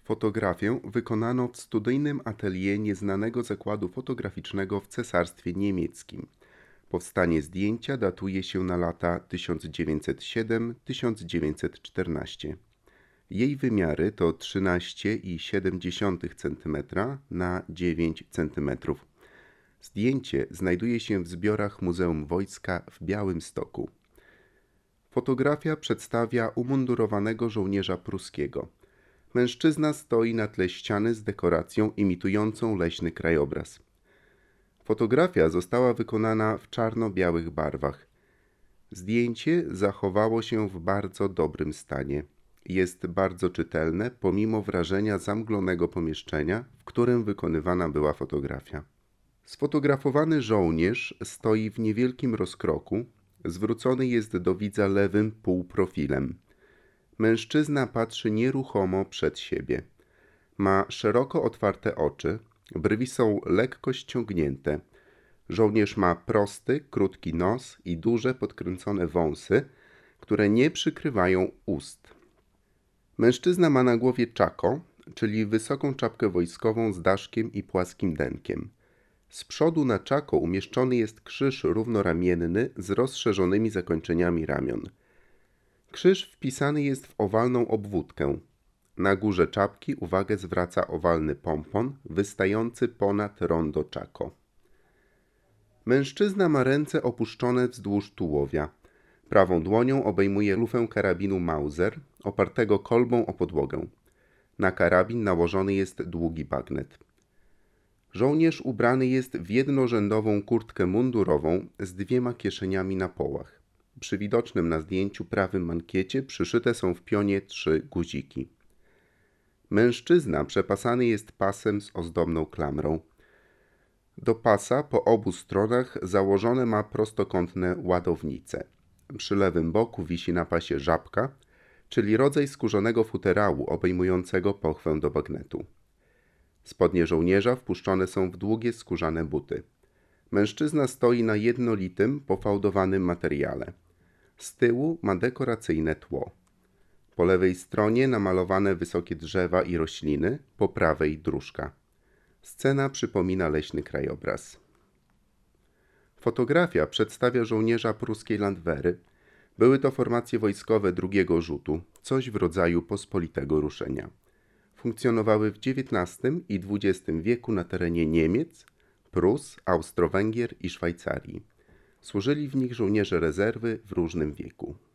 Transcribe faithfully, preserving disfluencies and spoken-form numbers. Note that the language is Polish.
Fotografię wykonano w studyjnym atelier nieznanego zakładu fotograficznego w Cesarstwie Niemieckim. Powstanie zdjęcia datuje się na lata tysiąc dziewięćset siedem do tysiąc dziewięćset czternaście. Jej wymiary to trzynaście i siedem dziesiątych centymetra na dziewięć centymetrów. Zdjęcie znajduje się w zbiorach Muzeum Wojska w Białymstoku. Fotografia przedstawia umundurowanego żołnierza pruskiego. Mężczyzna stoi na tle ściany z dekoracją imitującą leśny krajobraz. Fotografia została wykonana w czarno-białych barwach. Zdjęcie zachowało się w bardzo dobrym stanie. Jest bardzo czytelne, pomimo wrażenia zamglonego pomieszczenia, w którym wykonywana była fotografia. Sfotografowany żołnierz stoi w niewielkim rozkroku, zwrócony jest do widza lewym półprofilem. Mężczyzna patrzy nieruchomo przed siebie. Ma szeroko otwarte oczy, brwi są lekko ściągnięte. Żołnierz ma prosty, krótki nos i duże podkręcone wąsy, które nie przykrywają ust. Mężczyzna ma na głowie czako, czyli wysoką czapkę wojskową z daszkiem i płaskim denkiem. Z przodu na czako umieszczony jest krzyż równoramienny z rozszerzonymi zakończeniami ramion. Krzyż wpisany jest w owalną obwódkę. Na górze czapki uwagę zwraca owalny pompon wystający ponad rondo czako. Mężczyzna ma ręce opuszczone wzdłuż tułowia. Prawą dłonią obejmuje lufę karabinu Mauser, opartego kolbą o podłogę. Na karabin nałożony jest długi bagnet. Żołnierz ubrany jest w jednorzędową kurtkę mundurową z dwiema kieszeniami na połach. Przy widocznym na zdjęciu prawym mankiecie przyszyte są w pionie trzy guziki. Mężczyzna przepasany jest pasem z ozdobną klamrą. Do pasa po obu stronach założone ma prostokątne ładownice. Przy lewym boku wisi na pasie żabka, czyli rodzaj skórzanego futerału obejmującego pochwę do bagnetu. Spodnie żołnierza wpuszczone są w długie skórzane buty. Mężczyzna stoi na jednolitym, pofałdowanym materiale. Z tyłu ma dekoracyjne tło. Po lewej stronie namalowane wysokie drzewa i rośliny, po prawej dróżka. Scena przypomina leśny krajobraz. Fotografia przedstawia żołnierza pruskiej Landwehry. Były to formacje wojskowe drugiego rzutu, coś w rodzaju pospolitego ruszenia. Funkcjonowały w dziewiętnastym i dwudziestym wieku na terenie Niemiec, Prus, Austro-Węgier i Szwajcarii. Służyli w nich żołnierze rezerwy w różnym wieku.